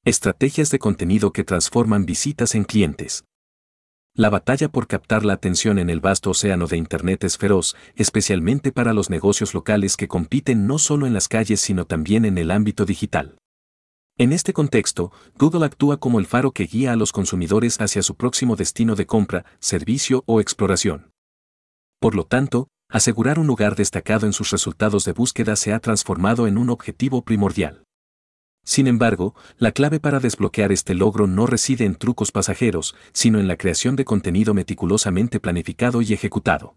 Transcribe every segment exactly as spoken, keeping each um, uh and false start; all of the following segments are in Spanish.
Estrategias de contenido que transforman visitas en clientes. La batalla por captar la atención en el vasto océano de Internet es feroz, especialmente para los negocios locales que compiten no solo en las calles sino también en el ámbito digital. En este contexto, Google actúa como el faro que guía a los consumidores hacia su próximo destino de compra, servicio o exploración. Por lo tanto, asegurar un lugar destacado en sus resultados de búsqueda se ha transformado en un objetivo primordial. Sin embargo, la clave para desbloquear este logro no reside en trucos pasajeros, sino en la creación de contenido meticulosamente planificado y ejecutado.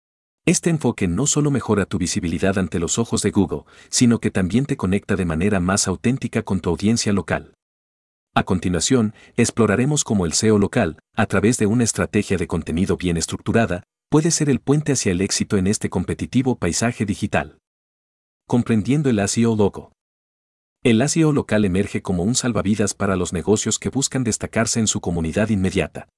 Este enfoque no solo mejora tu visibilidad ante los ojos de Google, sino que también te conecta de manera más auténtica con tu audiencia local. A continuación, exploraremos cómo el S E O local, a través de una estrategia de contenido bien estructurada, puede ser el puente hacia el éxito en este competitivo paisaje digital. Comprendiendo el S E O local. El S E O local emerge como un salvavidas para los negocios que buscan destacarse en su comunidad inmediata.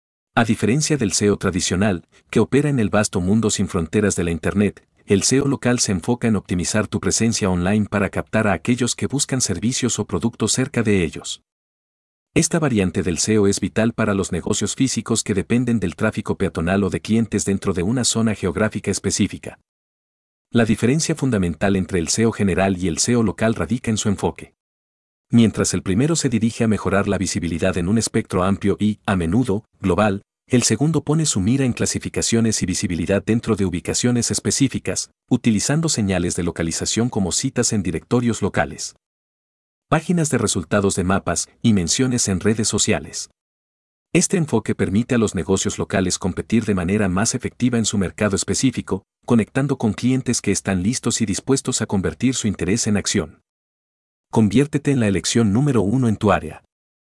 A diferencia del S E O tradicional, que opera en el vasto mundo sin fronteras de la Internet, el S E O local se enfoca en optimizar tu presencia online para captar a aquellos que buscan servicios o productos cerca de ellos. Esta variante del S E O es vital para los negocios físicos que dependen del tráfico peatonal o de clientes dentro de una zona geográfica específica. La diferencia fundamental entre el S E O general y el S E O local radica en su enfoque. Mientras el primero se dirige a mejorar la visibilidad en un espectro amplio y, a menudo, global, el segundo pone su mira en clasificaciones y visibilidad dentro de ubicaciones específicas, utilizando señales de localización como citas en directorios locales, páginas de resultados de mapas y menciones en redes sociales. Este enfoque permite a los negocios locales competir de manera más efectiva en su mercado específico, conectando con clientes que están listos y dispuestos a convertir su interés en acción. Conviértete en la elección número uno en tu área.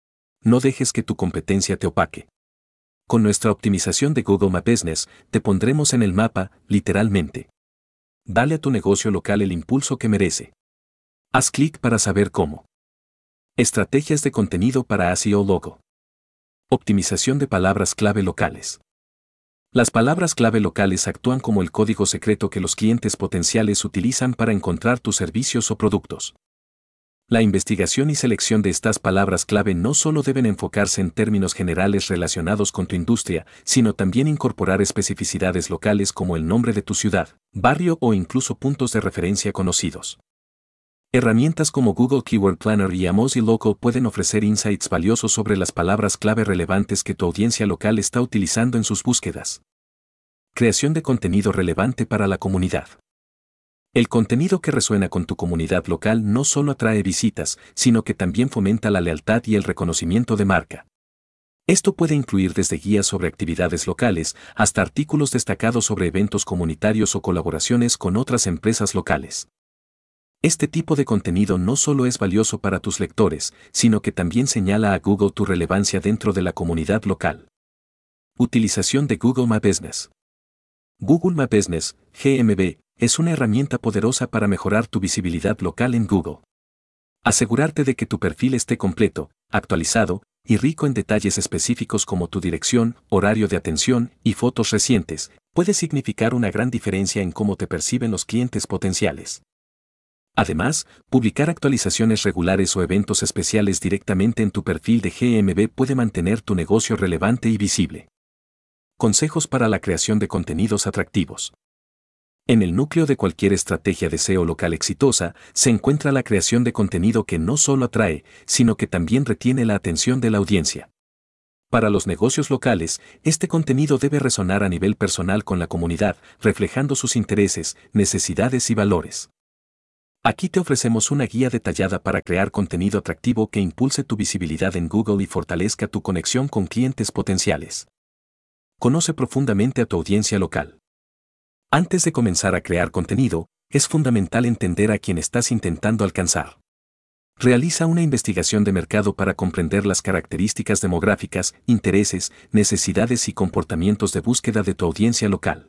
No dejes que tu competencia te opaque. Con nuestra optimización de Google My Business, te pondremos en el mapa, literalmente. Dale a tu negocio local el impulso que merece. Haz clic para saber cómo. Estrategias de contenido para S E O local. Optimización de palabras clave locales. Las palabras clave locales actúan como el código secreto que los clientes potenciales utilizan para encontrar tus servicios o productos. La investigación y selección de estas palabras clave no solo deben enfocarse en términos generales relacionados con tu industria, sino también incorporar especificidades locales como el nombre de tu ciudad, barrio o incluso puntos de referencia conocidos. Herramientas como Google Keyword Planner y Amozy Local pueden ofrecer insights valiosos sobre las palabras clave relevantes que tu audiencia local está utilizando en sus búsquedas. Creación de contenido relevante para la comunidad. El contenido que resuena con tu comunidad local no solo atrae visitas, sino que también fomenta la lealtad y el reconocimiento de marca. Esto puede incluir desde guías sobre actividades locales hasta artículos destacados sobre eventos comunitarios o colaboraciones con otras empresas locales. Este tipo de contenido no solo es valioso para tus lectores, sino que también señala a Google tu relevancia dentro de la comunidad local. Utilización de Google My Business. Google My Business, G M B, es una herramienta poderosa para mejorar tu visibilidad local en Google. Asegurarte de que tu perfil esté completo, actualizado y rico en detalles específicos como tu dirección, horario de atención y fotos recientes, puede significar una gran diferencia en cómo te perciben los clientes potenciales. Además, publicar actualizaciones regulares o eventos especiales directamente en tu perfil de G M B puede mantener tu negocio relevante y visible. Consejos para la creación de contenidos atractivos. En el núcleo de cualquier estrategia de S E O local exitosa se encuentra la creación de contenido que no solo atrae, sino que también retiene la atención de la audiencia. Para los negocios locales, este contenido debe resonar a nivel personal con la comunidad, reflejando sus intereses, necesidades y valores. Aquí te ofrecemos una guía detallada para crear contenido atractivo que impulse tu visibilidad en Google y fortalezca tu conexión con clientes potenciales. Conoce profundamente a tu audiencia local. Antes de comenzar a crear contenido, es fundamental entender a quién estás intentando alcanzar. Realiza una investigación de mercado para comprender las características demográficas, intereses, necesidades y comportamientos de búsqueda de tu audiencia local.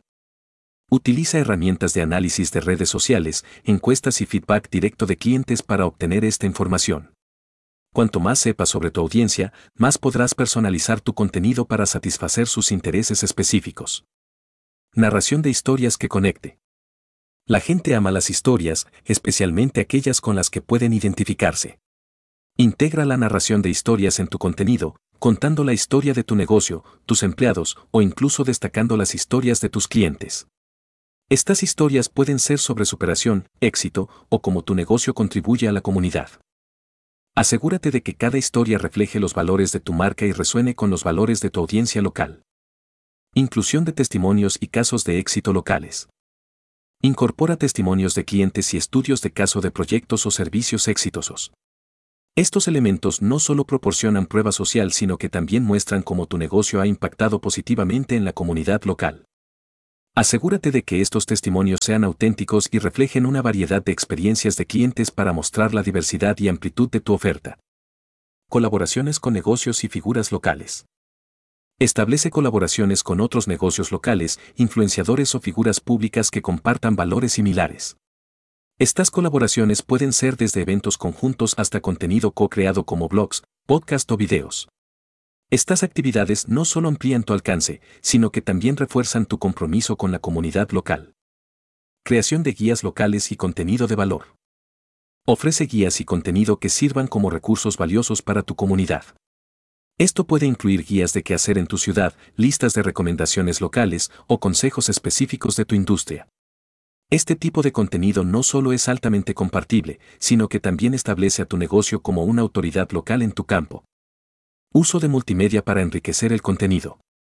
Utiliza herramientas de análisis de redes sociales, encuestas y feedback directo de clientes para obtener esta información. Cuanto más sepas sobre tu audiencia, más podrás personalizar tu contenido para satisfacer sus intereses específicos. Narración de historias que conecte. La gente ama las historias, especialmente aquellas con las que pueden identificarse. Integra la narración de historias en tu contenido, contando la historia de tu negocio, tus empleados o incluso destacando las historias de tus clientes. Estas historias pueden ser sobre superación, éxito o cómo tu negocio contribuye a la comunidad. Asegúrate de que cada historia refleje los valores de tu marca y resuene con los valores de tu audiencia local. Inclusión de testimonios y casos de éxito locales. Incorpora testimonios de clientes y estudios de caso de proyectos o servicios exitosos. Estos elementos no solo proporcionan prueba social, sino que también muestran cómo tu negocio ha impactado positivamente en la comunidad local. Asegúrate de que estos testimonios sean auténticos y reflejen una variedad de experiencias de clientes para mostrar la diversidad y amplitud de tu oferta. Colaboraciones con negocios y figuras locales. Establece colaboraciones con otros negocios locales, influenciadores o figuras públicas que compartan valores similares. Estas colaboraciones pueden ser desde eventos conjuntos hasta contenido co-creado como blogs, podcasts o videos. Estas actividades no solo amplían tu alcance, sino que también refuerzan tu compromiso con la comunidad local. Creación de guías locales y contenido de valor. Ofrece guías y contenido que sirvan como recursos valiosos para tu comunidad. Esto puede incluir guías de qué hacer en tu ciudad, listas de recomendaciones locales o consejos específicos de tu industria. Este tipo de contenido no solo es altamente compartible, sino que también establece a tu negocio como una autoridad local en tu campo. Uso de multimedia para enriquecer el contenido.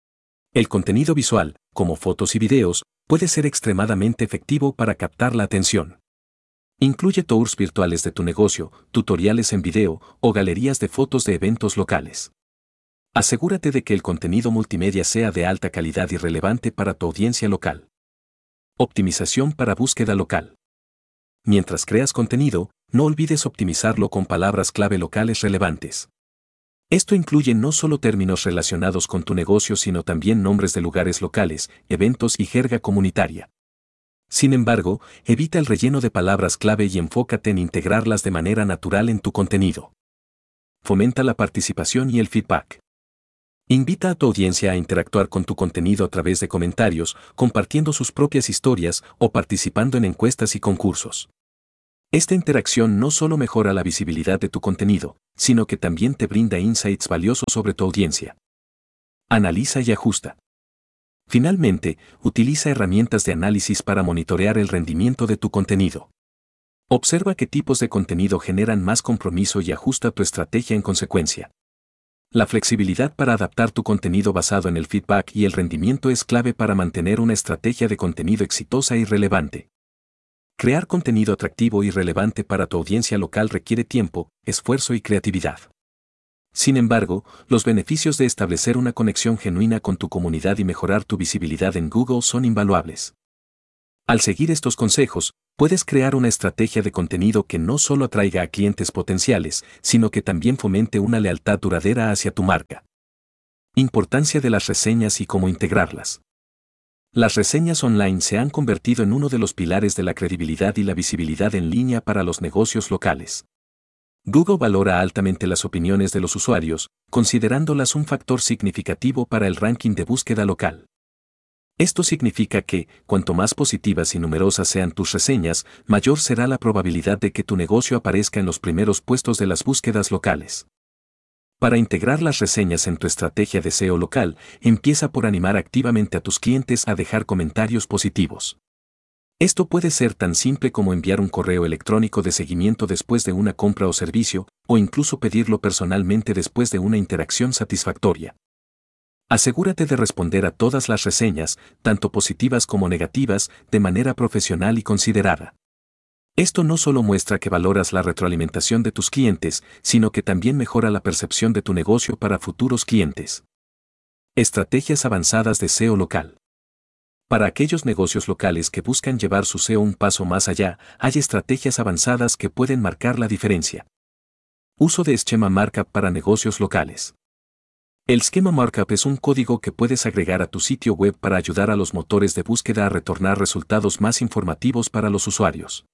El contenido visual, como fotos y videos, puede ser extremadamente efectivo para captar la atención. Incluye tours virtuales de tu negocio, tutoriales en video o galerías de fotos de eventos locales. Asegúrate de que el contenido multimedia sea de alta calidad y relevante para tu audiencia local. Optimización para búsqueda local. Mientras creas contenido, no olvides optimizarlo con palabras clave locales relevantes. Esto incluye no solo términos relacionados con tu negocio, sino también nombres de lugares locales, eventos y jerga comunitaria. Sin embargo, evita el relleno de palabras clave y enfócate en integrarlas de manera natural en tu contenido. Fomenta la participación y el feedback. Invita a tu audiencia a interactuar con tu contenido a través de comentarios, compartiendo sus propias historias o participando en encuestas y concursos. Esta interacción no solo mejora la visibilidad de tu contenido, sino que también te brinda insights valiosos sobre tu audiencia. Analiza y ajusta. Finalmente, utiliza herramientas de análisis para monitorear el rendimiento de tu contenido. Observa qué tipos de contenido generan más compromiso y ajusta tu estrategia en consecuencia. La flexibilidad para adaptar tu contenido basado en el feedback y el rendimiento es clave para mantener una estrategia de contenido exitosa y relevante. Crear contenido atractivo y relevante para tu audiencia local requiere tiempo, esfuerzo y creatividad. Sin embargo, los beneficios de establecer una conexión genuina con tu comunidad y mejorar tu visibilidad en Google son invaluables. Al seguir estos consejos, puedes crear una estrategia de contenido que no solo atraiga a clientes potenciales, sino que también fomente una lealtad duradera hacia tu marca. Importancia de las reseñas y cómo integrarlas. Las reseñas online se han convertido en uno de los pilares de la credibilidad y la visibilidad en línea para los negocios locales. Google valora altamente las opiniones de los usuarios, considerándolas un factor significativo para el ranking de búsqueda local. Esto significa que, cuanto más positivas y numerosas sean tus reseñas, mayor será la probabilidad de que tu negocio aparezca en los primeros puestos de las búsquedas locales. Para integrar las reseñas en tu estrategia de S E O local, empieza por animar activamente a tus clientes a dejar comentarios positivos. Esto puede ser tan simple como enviar un correo electrónico de seguimiento después de una compra o servicio, o incluso pedirlo personalmente después de una interacción satisfactoria. Asegúrate de responder a todas las reseñas, tanto positivas como negativas, de manera profesional y considerada. Esto no solo muestra que valoras la retroalimentación de tus clientes, sino que también mejora la percepción de tu negocio para futuros clientes. Estrategias avanzadas de S E O local. Para aquellos negocios locales que buscan llevar su S E O un paso más allá, hay estrategias avanzadas que pueden marcar la diferencia. Uso de esquema markup para negocios locales. El esquema markup es un código que puedes agregar a tu sitio web para ayudar a los motores de búsqueda a retornar resultados más informativos para los usuarios.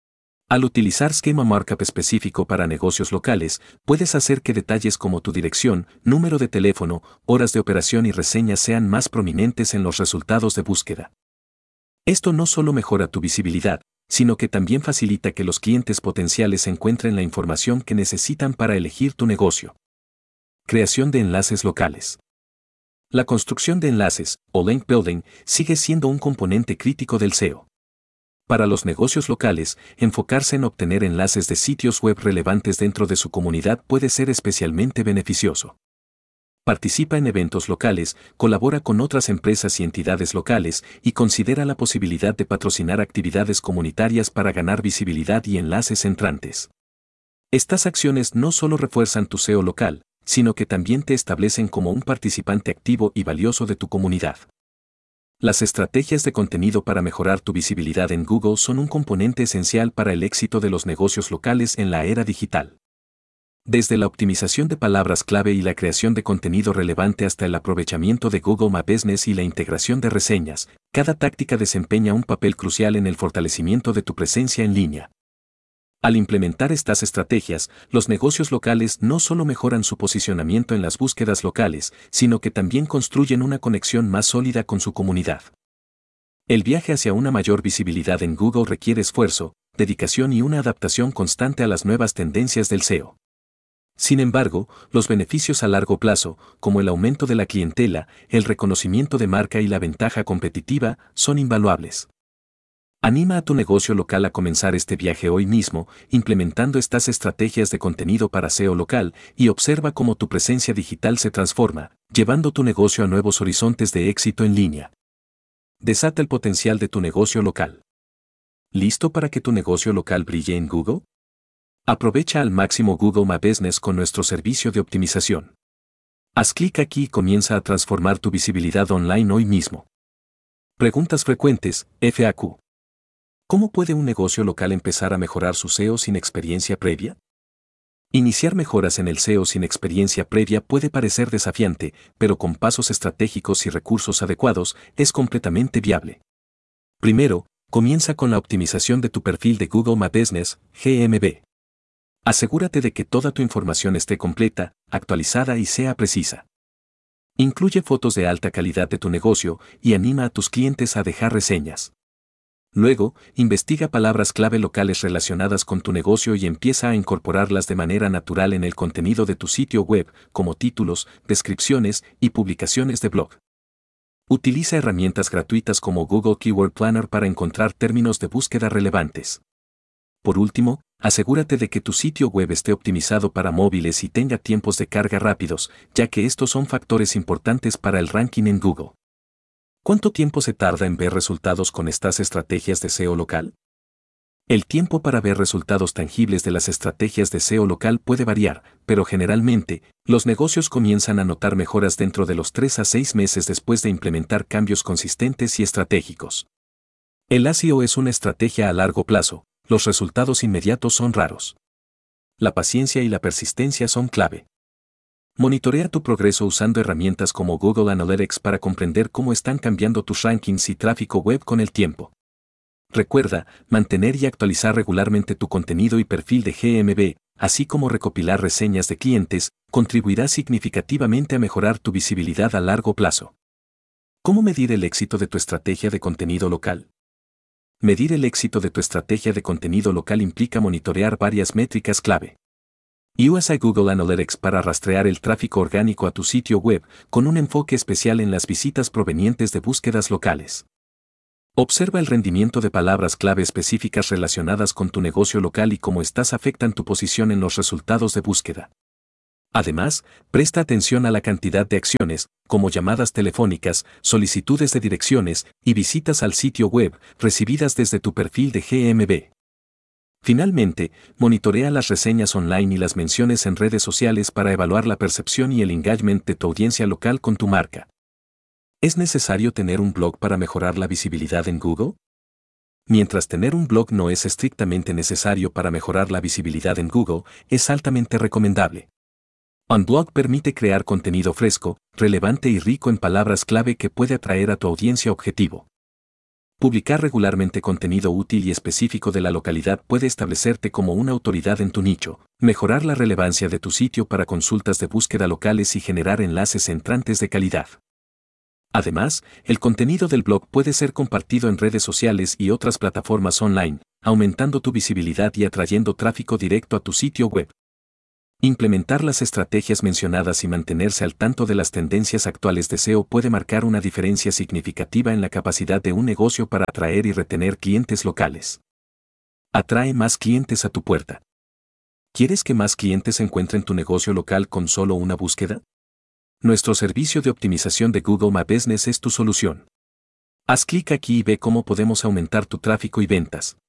Al utilizar esquema markup específico para negocios locales, puedes hacer que detalles como tu dirección, número de teléfono, horas de operación y reseñas sean más prominentes en los resultados de búsqueda. Esto no solo mejora tu visibilidad, sino que también facilita que los clientes potenciales encuentren la información que necesitan para elegir tu negocio. Creación de enlaces locales. La construcción de enlaces, o link building, sigue siendo un componente crítico del S E O. Para los negocios locales, enfocarse en obtener enlaces de sitios web relevantes dentro de su comunidad puede ser especialmente beneficioso. Participa en eventos locales, colabora con otras empresas y entidades locales y considera la posibilidad de patrocinar actividades comunitarias para ganar visibilidad y enlaces entrantes. Estas acciones no solo refuerzan tu S E O local, sino que también te establecen como un participante activo y valioso de tu comunidad. Las estrategias de contenido para mejorar tu visibilidad en Google son un componente esencial para el éxito de los negocios locales en la era digital. Desde la optimización de palabras clave y la creación de contenido relevante hasta el aprovechamiento de Google My Business y la integración de reseñas, cada táctica desempeña un papel crucial en el fortalecimiento de tu presencia en línea. Al implementar estas estrategias, los negocios locales no solo mejoran su posicionamiento en las búsquedas locales, sino que también construyen una conexión más sólida con su comunidad. El viaje hacia una mayor visibilidad en Google requiere esfuerzo, dedicación y una adaptación constante a las nuevas tendencias del S E O. Sin embargo, los beneficios a largo plazo, como el aumento de la clientela, el reconocimiento de marca y la ventaja competitiva, son invaluables. Anima a tu negocio local a comenzar este viaje hoy mismo, implementando estas estrategias de contenido para S E O local y observa cómo tu presencia digital se transforma, llevando tu negocio a nuevos horizontes de éxito en línea. Desata el potencial de tu negocio local. ¿Listo para que tu negocio local brille en Google? Aprovecha al máximo Google My Business con nuestro servicio de optimización. Haz clic aquí y comienza a transformar tu visibilidad online hoy mismo. Preguntas frecuentes, F A Q. ¿Cómo puede un negocio local empezar a mejorar su S E O sin experiencia previa? Iniciar mejoras en el S E O sin experiencia previa puede parecer desafiante, pero con pasos estratégicos y recursos adecuados es completamente viable. Primero, comienza con la optimización de tu perfil de Google My Business, G M B. Asegúrate de que toda tu información esté completa, actualizada y sea precisa. Incluye fotos de alta calidad de tu negocio y anima a tus clientes a dejar reseñas. Luego, investiga palabras clave locales relacionadas con tu negocio y empieza a incorporarlas de manera natural en el contenido de tu sitio web, como títulos, descripciones y publicaciones de blog. Utiliza herramientas gratuitas como Google Keyword Planner para encontrar términos de búsqueda relevantes. Por último, asegúrate de que tu sitio web esté optimizado para móviles y tenga tiempos de carga rápidos, ya que estos son factores importantes para el ranking en Google. ¿Cuánto tiempo se tarda en ver resultados con estas estrategias de S E O local? El tiempo para ver resultados tangibles de las estrategias de S E O local puede variar, pero generalmente, los negocios comienzan a notar mejoras dentro de los tres a seis meses después de implementar cambios consistentes y estratégicos. El S E O es una estrategia a largo plazo, los resultados inmediatos son raros. La paciencia y la persistencia son clave. Monitorea tu progreso usando herramientas como Google Analytics para comprender cómo están cambiando tus rankings y tráfico web con el tiempo. Recuerda, mantener y actualizar regularmente tu contenido y perfil de G M B, así como recopilar reseñas de clientes, contribuirá significativamente a mejorar tu visibilidad a largo plazo. ¿Cómo medir el éxito de tu estrategia de contenido local? Medir el éxito de tu estrategia de contenido local implica monitorear varias métricas clave. Usa Google Analytics para rastrear el tráfico orgánico a tu sitio web, con un enfoque especial en las visitas provenientes de búsquedas locales. Observa el rendimiento de palabras clave específicas relacionadas con tu negocio local y cómo estas afectan tu posición en los resultados de búsqueda. Además, presta atención a la cantidad de acciones, como llamadas telefónicas, solicitudes de direcciones y visitas al sitio web, recibidas desde tu perfil de G M B. Finalmente, monitorea las reseñas online y las menciones en redes sociales para evaluar la percepción y el engagement de tu audiencia local con tu marca. ¿Es necesario tener un blog para mejorar la visibilidad en Google? Mientras tener un blog no es estrictamente necesario para mejorar la visibilidad en Google, es altamente recomendable. Un blog permite crear contenido fresco, relevante y rico en palabras clave que puede atraer a tu audiencia objetivo. Publicar regularmente contenido útil y específico de la localidad puede establecerte como una autoridad en tu nicho, mejorar la relevancia de tu sitio para consultas de búsqueda locales y generar enlaces entrantes de calidad. Además, el contenido del blog puede ser compartido en redes sociales y otras plataformas online, aumentando tu visibilidad y atrayendo tráfico directo a tu sitio web. Implementar las estrategias mencionadas y mantenerse al tanto de las tendencias actuales de S E O puede marcar una diferencia significativa en la capacidad de un negocio para atraer y retener clientes locales. Atrae más clientes a tu puerta. ¿Quieres que más clientes encuentren tu negocio local con solo una búsqueda? Nuestro servicio de optimización de Google My Business es tu solución. Haz clic aquí y ve cómo podemos aumentar tu tráfico y ventas.